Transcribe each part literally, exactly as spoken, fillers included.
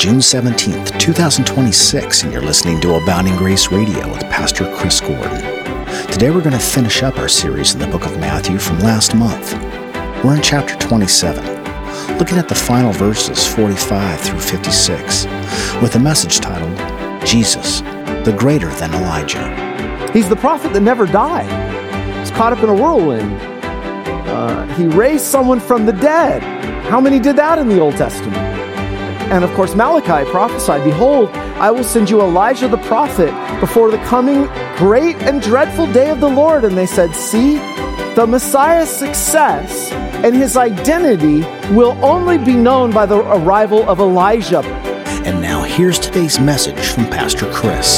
June seventeenth, twenty twenty-six, and you're listening to Abounding Grace Radio with Pastor Chris Gordon. Today we're going to finish up our series in the book of Matthew from last month. We're in chapter twenty-seven, looking at the final verses forty-five through fifty-six, with a message titled, Jesus, the Greater Than Elijah. He's the prophet that never died. He's caught up in a whirlwind. Uh, he raised someone from the dead. How many did that in the Old Testament? And of course, Malachi prophesied, "Behold, I will send you Elijah the prophet before the coming great and dreadful day of the Lord." And they said, see, the Messiah's success and his identity will only be known by the arrival of Elijah. And now here's today's message from Pastor Chris.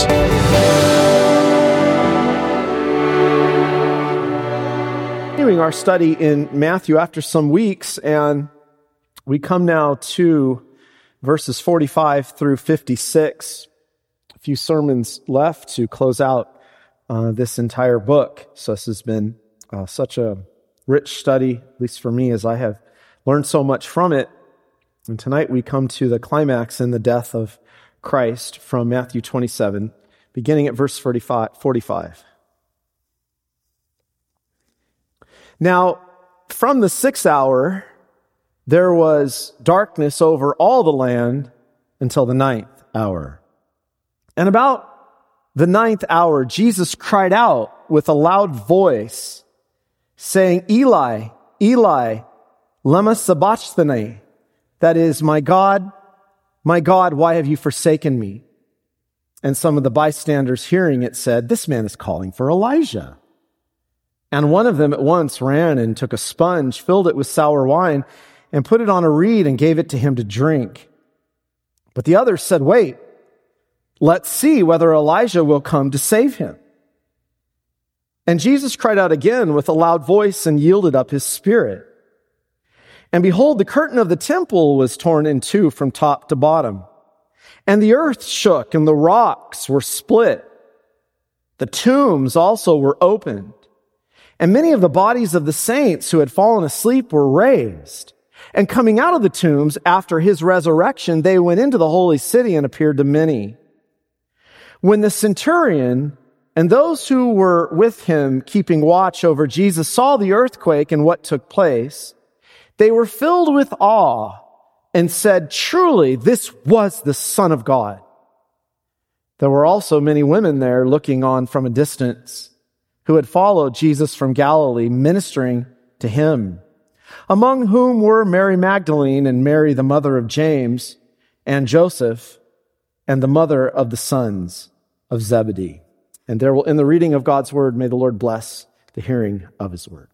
Continuing our study in Matthew after some weeks, and we come now to verses forty-five through fifty-six. A few sermons left to close out uh, this entire book. So this has been uh, such a rich study, at least for me, as I have learned so much from it. And tonight we come to the climax in the death of Christ from Matthew twenty-seven, beginning at verse forty-five. Now, from the sixth hour, there was darkness over all the land until the ninth hour. And about the ninth hour, Jesus cried out with a loud voice, saying, Eli, Eli, lema sabachthani? That is, my God, my God, why have you forsaken me? And some of the bystanders hearing it said, this man is calling for Elijah. And one of them at once ran and took a sponge, filled it with sour wine, and put it on a reed and gave it to him to drink. But the others said, wait, let's see whether Elijah will come to save him. And Jesus cried out again with a loud voice and yielded up his spirit. And behold, the curtain of the temple was torn in two from top to bottom. And the earth shook and the rocks were split. The tombs also were opened. And many of the bodies of the saints who had fallen asleep were raised. And coming out of the tombs after his resurrection, they went into the holy city and appeared to many. When the centurion and those who were with him keeping watch over Jesus saw the earthquake and what took place, they were filled with awe and said, truly, this was the Son of God. There were also many women there looking on from a distance who had followed Jesus from Galilee, ministering to him, among whom were Mary Magdalene and Mary, the mother of James, and Joseph, and the mother of the sons of Zebedee. And there will, in the reading of God's word, may the Lord bless the hearing of his word.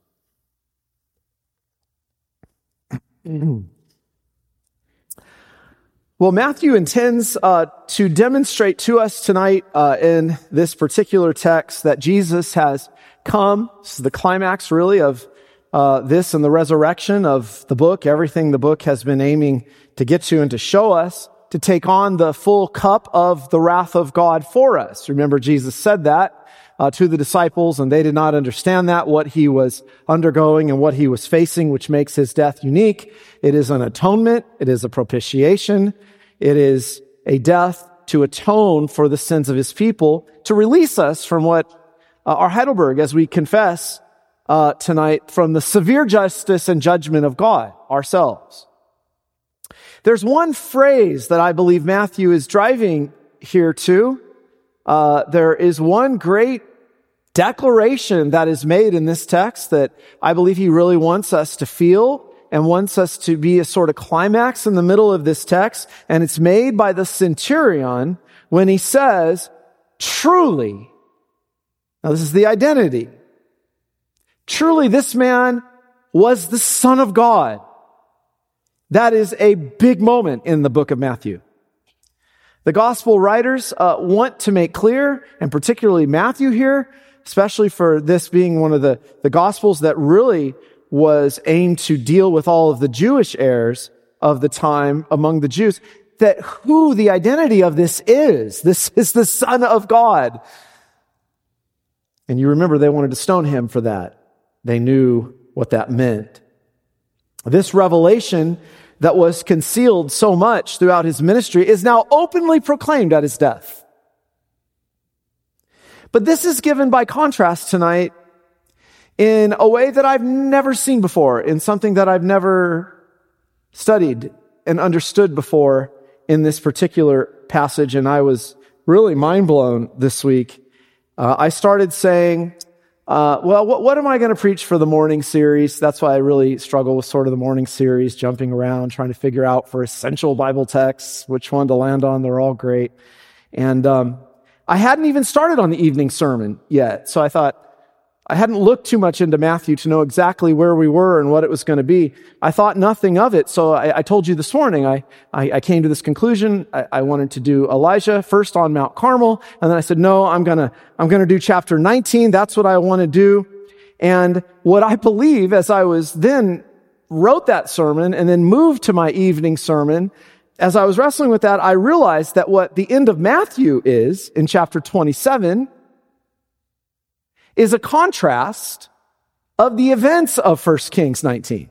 Well, Matthew intends uh, to demonstrate to us tonight uh, in this particular text that Jesus has come. This is the climax, really, of uh, this and the resurrection of the book, everything the book has been aiming to get to and to show us, to take on the full cup of the wrath of God for us. Remember, Jesus said that uh, to the disciples, and they did not understand that, what he was undergoing and what he was facing, which makes his death unique. It is an atonement. It is a propitiation. It is a death to atone for the sins of his people, to release us from what uh, our Heidelberg, as we confess uh, tonight, from the severe justice and judgment of God ourselves. There's one phrase that I believe Matthew is driving here to. Uh, there is one great declaration that is made in this text that I believe he really wants us to feel and wants us to be a sort of climax in the middle of this text. And it's made by the centurion when he says, truly. Now this is the identity. Truly, this man was the Son of God. That is a big moment in the book of Matthew. The gospel writers uh, want to make clear, and particularly Matthew here, especially for this being one of the, the gospels that really was aimed to deal with all of the Jewish errors of the time among the Jews, that who the identity of this is. This is the Son of God. And you remember they wanted to stone him for that. They knew what that meant. This revelation that was concealed so much throughout his ministry is now openly proclaimed at his death. But this is given by contrast tonight in a way that I've never seen before, in something that I've never studied and understood before in this particular passage, and I was really mind blown this week. Uh, I started saying, uh, well, what, what am I going to preach for the morning series? That's why I really struggle with sort of the morning series, jumping around, trying to figure out for essential Bible texts, which one to land on. They're all great. And um, I hadn't even started on the evening sermon yet, so I thought, I hadn't looked too much into Matthew to know exactly where we were and what it was going to be. I thought nothing of it. So I, I told you this morning, I, I, I came to this conclusion. I, I wanted to do Elijah first on Mount Carmel. And then I said, no, I'm going to, I'm going to do chapter nineteen. That's what I want to do. And what I believe, as I was then wrote that sermon and then moved to my evening sermon, as I was wrestling with that, I realized that what the end of Matthew is in chapter twenty-seven is a contrast of the events of First Kings nineteen.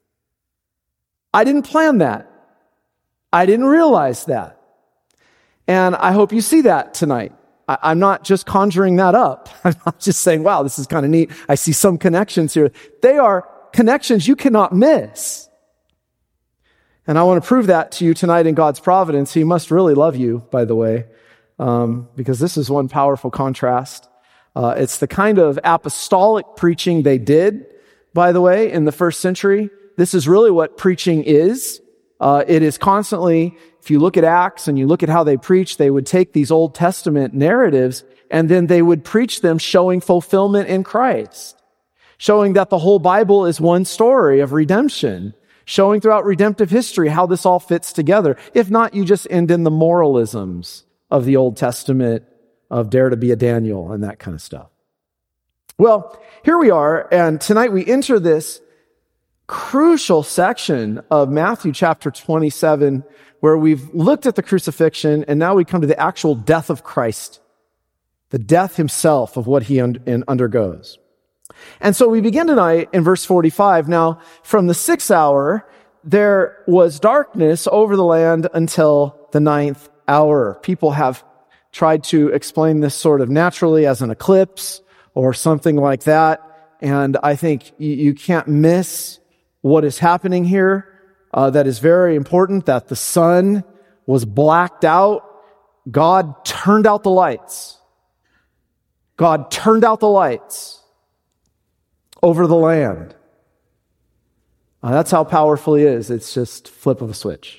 I didn't plan that. I didn't realize that. And I hope you see that tonight. I, I'm not just conjuring that up. I'm not just saying, wow, this is kind of neat. I see some connections here. They are connections you cannot miss. And I want to prove that to you tonight in God's providence. He must really love you, by the way, um, because this is one powerful contrast. Uh, it's the kind of apostolic preaching they did, by the way, in the first century. This is really what preaching is. Uh, it is constantly, if you look at Acts and you look at how they preach, they would take these Old Testament narratives and then they would preach them showing fulfillment in Christ, showing that the whole Bible is one story of redemption, showing throughout redemptive history how this all fits together. If not, you just end in the moralisms of the Old Testament, of dare to be a Daniel and that kind of stuff. Well, here we are, and tonight we enter this crucial section of Matthew chapter twenty-seven, where we've looked at the crucifixion, and now we come to the actual death of Christ, the death himself of what he un- undergoes. And so we begin tonight in verse forty-five. Now, from the sixth hour, there was darkness over the land until the ninth hour. People have tried to explain this sort of naturally as an eclipse or something like that. And I think you, you can't miss what is happening here. Uh, that is very important, that the sun was blacked out. God turned out the lights. God turned out the lights over the land. Uh, that's how powerful he is. It's just flip of a switch.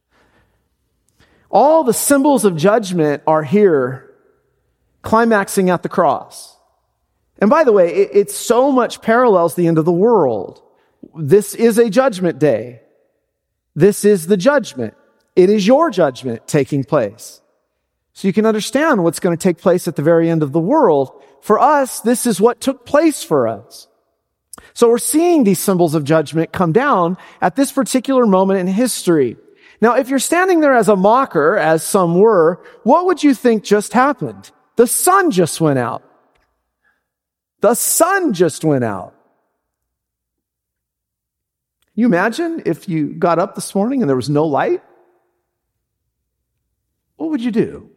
All the symbols of judgment are here, climaxing at the cross. And by the way, it, it so much parallels the end of the world. This is a judgment day. This is the judgment. It is your judgment taking place. So you can understand what's going to take place at the very end of the world. For us, this is what took place for us. So we're seeing these symbols of judgment come down at this particular moment in history. Now, if you're standing there as a mocker, as some were, what would you think just happened? The sun just went out. The sun just went out. You imagine if you got up this morning and there was no light? What would you do?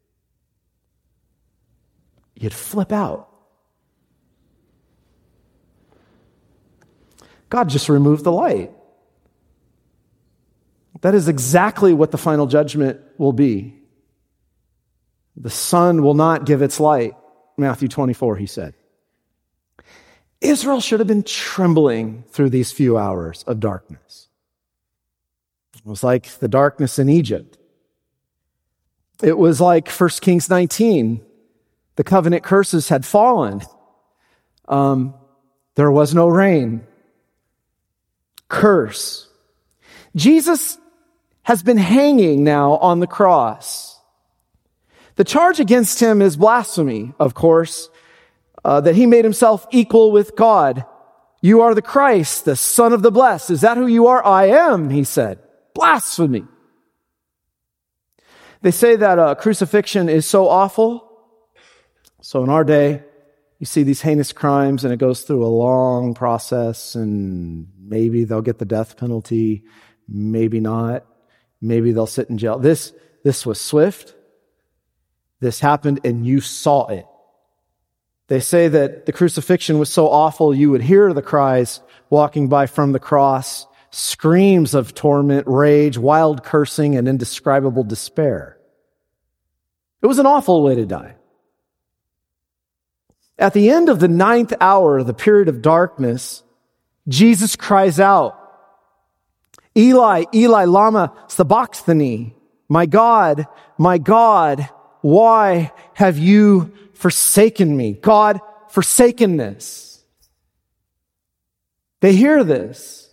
You'd flip out. God just removed the light. That is exactly what the final judgment will be. The sun will not give its light. Matthew twenty-four, he said. Israel should have been trembling through these few hours of darkness. It was like the darkness in Egypt. It was like First Kings nineteen. The covenant curses had fallen. Um, there was no rain. Curse. Jesus has been hanging now on the cross. The charge against him is blasphemy, of course, uh, that he made himself equal with God. You are the Christ, the Son of the Blessed. Is that who you are? I am, he said. Blasphemy. They say that uh, crucifixion is so awful. So in our day, you see these heinous crimes and it goes through a long process and maybe they'll get the death penalty. maybe not. Maybe they'll sit in jail. This, this was swift. This happened and you saw it. They say that the crucifixion was so awful you would hear the cries walking by from the cross, screams of torment, rage, wild cursing, and indescribable despair. It was an awful way to die. At the end of the ninth hour, the period of darkness, Jesus cries out, Eli, Eli, lama sabachthani, my God, my God, why have you forsaken me? God, forsakenness. They hear this.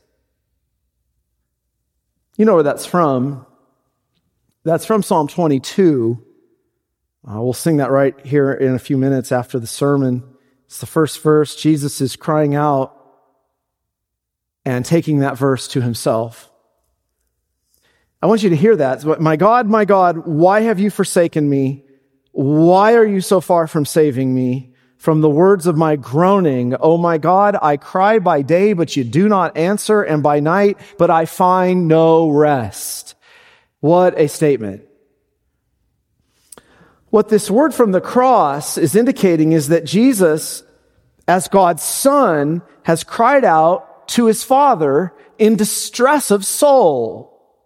You know where that's from. That's from Psalm twenty-two. Uh, we'll sing that right here in a few minutes after the sermon. It's the first verse. Jesus is crying out and taking that verse to himself. I want you to hear that. My God, my God, why have you forsaken me? Why are you so far from saving me? From the words of my groaning, oh my God, I cry by day, but you do not answer, and by night, but I find no rest. What a statement. What this word from the cross is indicating is that Jesus, as God's Son, has cried out to his Father in distress of soul.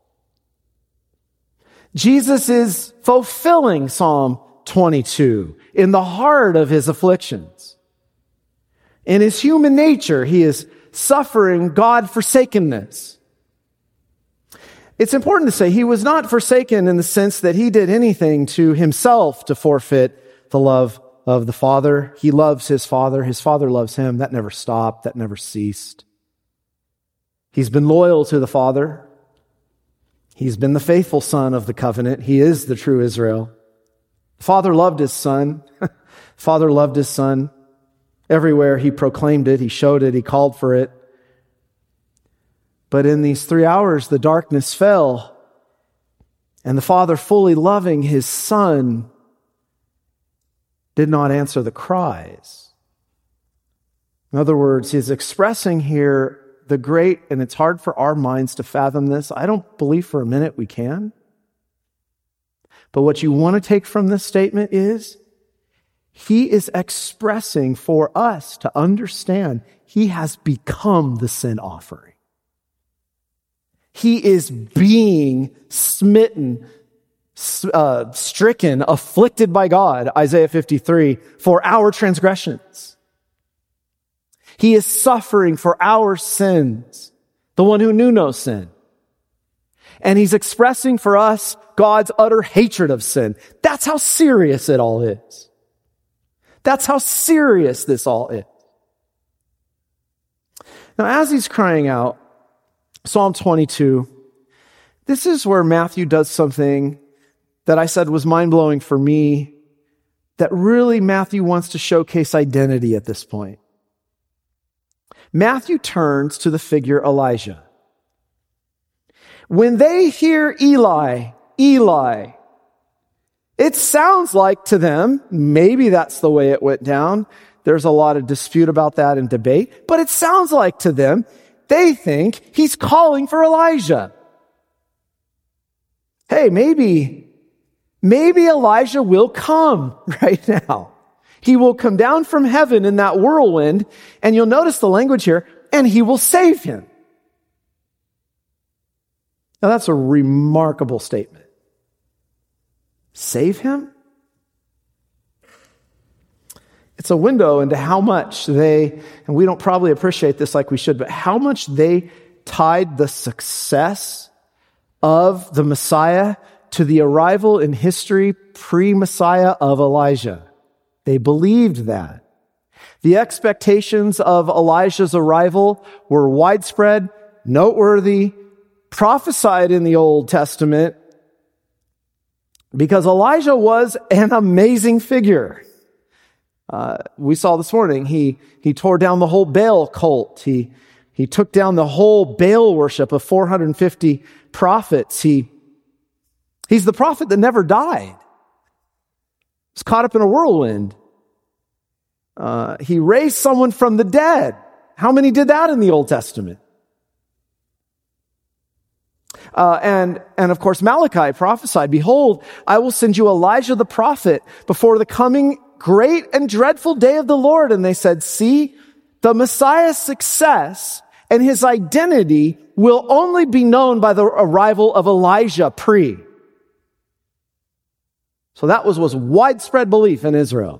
Jesus is fulfilling Psalm twenty-two in the heart of his afflictions. In his human nature, he is suffering God-forsakenness. It's important to say he was not forsaken in the sense that he did anything to himself to forfeit the love of the Father. He loves his Father. His Father loves him. That never stopped. That never ceased. He's been loyal to the Father. He's been the faithful Son of the covenant. He is the true Israel. The Father loved his Son. The Father loved his Son. Everywhere he proclaimed it, he showed it, he called for it. But in these three hours, the darkness fell, and the Father, fully loving his Son, did not answer the cries. In other words, he's expressing here the great, and it's hard for our minds to fathom this. I don't believe for a minute we can. But what you want to take from this statement is, he is expressing for us to understand he has become the sin offering. He is being smitten, uh, stricken, afflicted by God, Isaiah fifty-three, for our transgressions. He is suffering for our sins, the one who knew no sin. And he's expressing for us God's utter hatred of sin. That's how serious it all is. That's how serious this all is. Now, as he's crying out, Psalm twenty-two, this is where Matthew does something that I said was mind-blowing for me, that really Matthew wants to showcase identity at this point. Matthew turns to the figure Elijah. When they hear Eli, Eli, it sounds like to them, maybe that's the way it went down. There's a lot of dispute about that and debate, but it sounds like to them, they think he's calling for Elijah. Hey, maybe, maybe Elijah will come right now. He will come down from heaven in that whirlwind, and you'll notice the language here, and he will save him. Now that's a remarkable statement. Save him? It's a window into how much they, and we don't probably appreciate this like we should, but how much they tied the success of the Messiah to the arrival in history pre-Messiah of Elijah. They believed that. The expectations of Elijah's arrival were widespread, noteworthy, prophesied in the Old Testament, because Elijah was an amazing figure. Uh, we saw this morning, he, he tore down the whole Baal cult. He, he took down the whole Baal worship of four hundred fifty prophets. He, he's the prophet that never died. He's caught up in a whirlwind. Uh, he raised someone from the dead. How many did that in the Old Testament? Uh, and, and of course, Malachi prophesied, behold, I will send you Elijah the prophet before the coming great and dreadful day of the Lord. And they said, see, the Messiah's success and his identity will only be known by the arrival of Elijah pre. So that was, was widespread belief in Israel.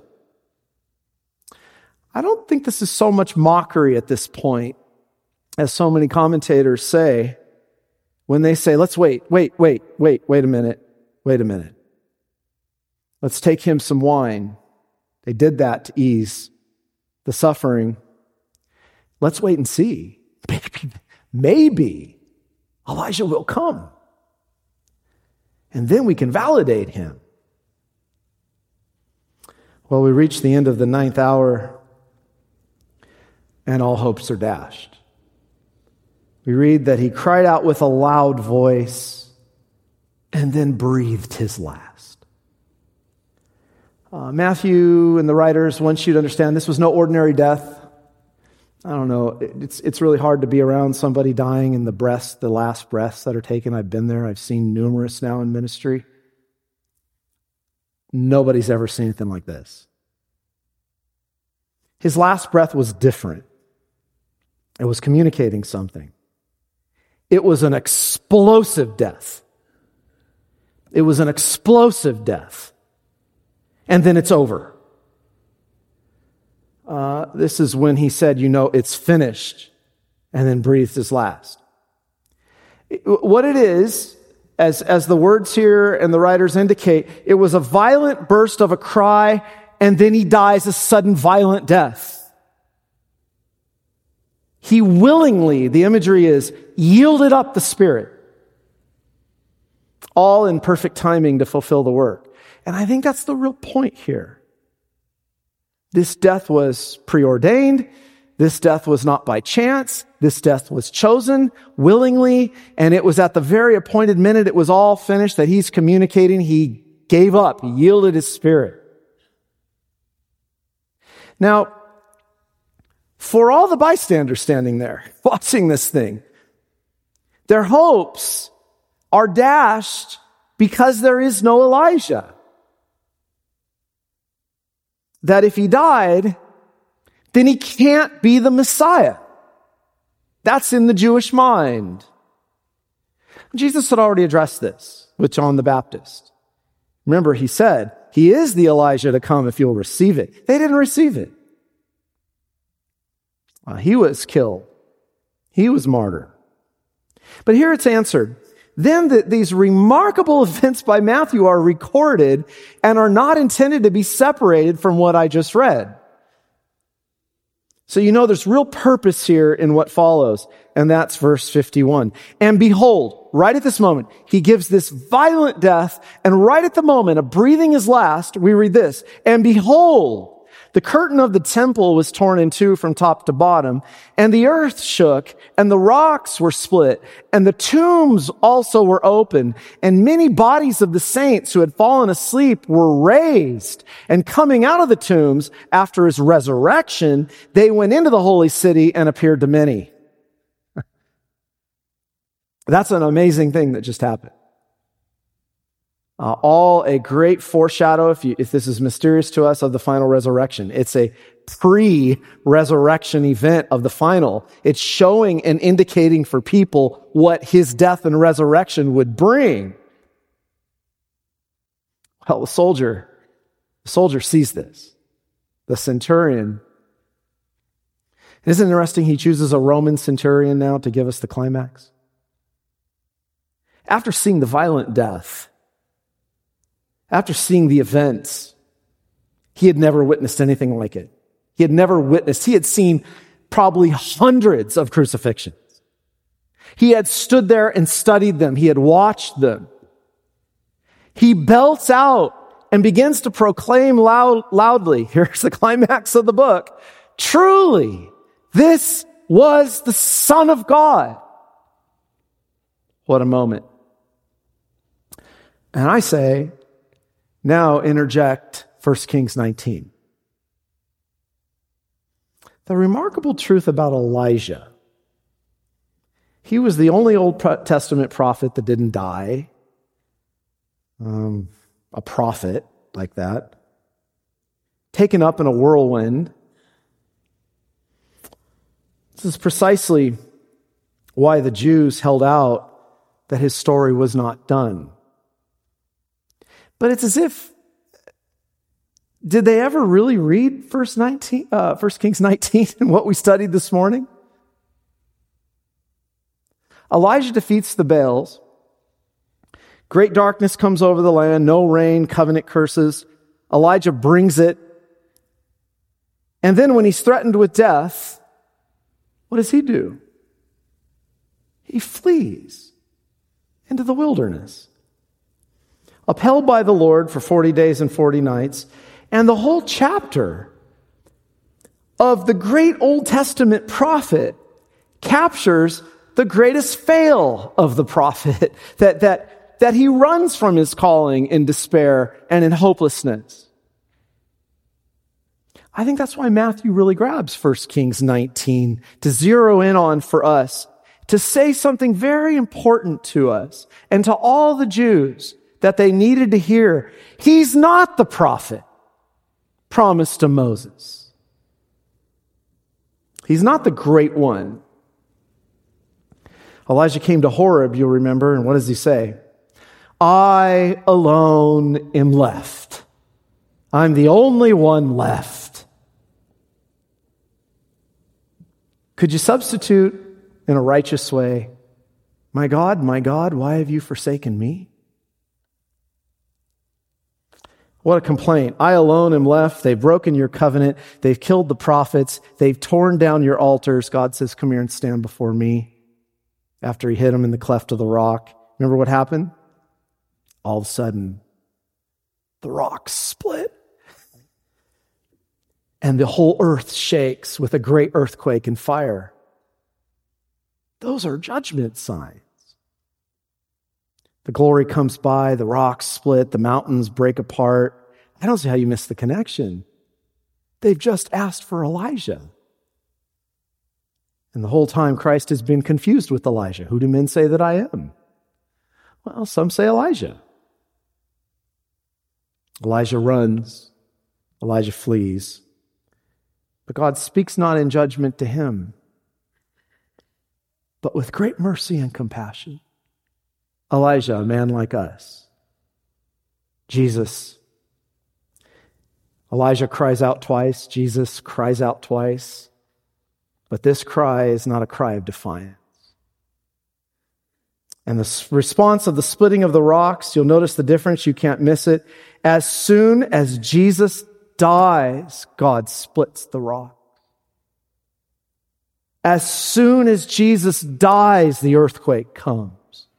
I don't think this is so much mockery at this point, as so many commentators say, when they say, let's wait, wait, wait, wait, wait a minute, wait a minute. Let's take him some wine. They did that to ease the suffering. Let's wait and see. Maybe, maybe Elijah will come. And then we can validate him. Well, we reach the end of the ninth hour, and all hopes are dashed. We read that he cried out with a loud voice and then breathed his last. Uh, Matthew and the writers want you to understand this was no ordinary death. I don't know. It's, it's really hard to be around somebody dying in the breaths, the last breaths that are taken. I've been there. I've seen numerous now in ministry. Nobody's ever seen anything like this. His last breath was different. It was communicating something. It was an explosive death. It was an explosive death. And then it's over. Uh, this is when he said, you know, it's finished, and then breathed his last. What it is, as, as the words here and the writers indicate, it was a violent burst of a cry, and then he dies a sudden violent death. He willingly, the imagery is, yielded up the Spirit, all in perfect timing to fulfill the work. And I think that's the real point here. This death was preordained. This death was not by chance. This death was chosen willingly, and it was at the very appointed minute it was all finished that he's communicating. He gave up. He yielded his spirit. Now, for all the bystanders standing there, watching this thing, their hopes are dashed because there is no Elijah. That if he died, then he can't be the Messiah. That's in the Jewish mind. Jesus had already addressed this with John the Baptist. Remember, he said, he is the Elijah to come if you'll receive it. They didn't receive it. Uh, he was killed. He was martyred. But here it's answered. Then the, these remarkable events by Matthew are recorded and are not intended to be separated from what I just read. So you know there's real purpose here in what follows, and that's verse fifty-one. And behold, right at this moment, he gives this violent death, and right at the moment of breathing his last, we read this, and behold, the curtain of the temple was torn in two from top to bottom, and the earth shook, and the rocks were split, and the tombs also were open, and many bodies of the saints who had fallen asleep were raised. And coming out of the tombs after his resurrection, they went into the holy city and appeared to many. That's an amazing thing that just happened. Uh, all a great foreshadow, if, you, if this is mysterious to us, of the final resurrection. It's a pre-resurrection event of the final. It's showing and indicating for people what his death and resurrection would bring. Well, the soldier, the soldier sees this. The centurion. Isn't it interesting he chooses a Roman centurion now to give us the climax? After seeing the violent death, after seeing the events, he had never witnessed anything like it. He had never witnessed, he had seen probably hundreds of crucifixions. He had stood there and studied them. He had watched them. He belts out and begins to proclaim loud, loudly, here's the climax of the book, truly, this was the Son of God. What a moment. And I say, now interject First Kings nineteen. The remarkable truth about Elijah, He was the only Old Testament prophet that didn't die. Um, a prophet like that. Taken up in a whirlwind. This is precisely why the Jews held out that his story was not done. But it's as if, did they ever really read First nineteen, uh, First Kings nineteen and what we studied this morning? Elijah defeats the Baals. Great darkness comes over the land, no rain, covenant curses. Elijah brings it. And then when he's threatened with death, what does he do? He flees into the wilderness. Upheld by the Lord for forty days and forty nights. And the whole chapter of the great Old Testament prophet captures the greatest fail of the prophet, that, that, that he runs from his calling in despair and in hopelessness. I think that's why Matthew really grabs First Kings nineteen to zero in on for us, to say something very important to us and to all the Jews that they needed to hear. He's not the prophet promised to Moses. He's not the great one. Elijah came to Horeb, you'll remember, and what does he say? I alone am left. I'm the only one left. Could you substitute in a righteous way, my God, my God, why have you forsaken me? What a complaint. I alone am left. They've broken your covenant. They've killed the prophets. They've torn down your altars. God says, come here and stand before me. After he hit him in the cleft of the rock. Remember what happened? All of a sudden, the rock split. And the whole earth shakes with a great earthquake and fire. Those are judgment signs. The glory comes by, the rocks split, the mountains break apart. I don't see how you miss the connection. They've just asked for Elijah. And the whole time Christ has been confused with Elijah. Who do men say that I am? Well, some say Elijah. Elijah runs. Elijah flees. But God speaks not in judgment to him, but with great mercy and compassion. Elijah, a man like us. Jesus. Elijah cries out twice. Jesus cries out twice. But this cry is not a cry of defiance. And the response of the splitting of the rocks, you'll notice the difference. You can't miss it. As soon as Jesus dies, God splits the rock. As soon as Jesus dies, the earthquake comes.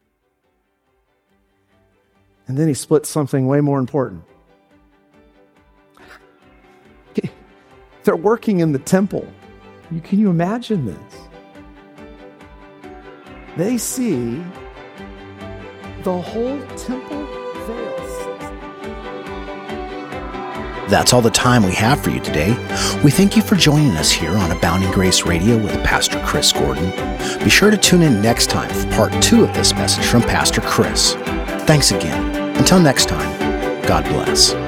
And then he splits something way more important. They're working in the temple. You, can you imagine this? They see the whole temple veils. That's all the time we have for you today. We thank you for joining us here on Abounding Grace Radio with Pastor Chris Gordon. Be sure to tune in next time for part two of this message from Pastor Chris. Thanks again. Until next time, God bless.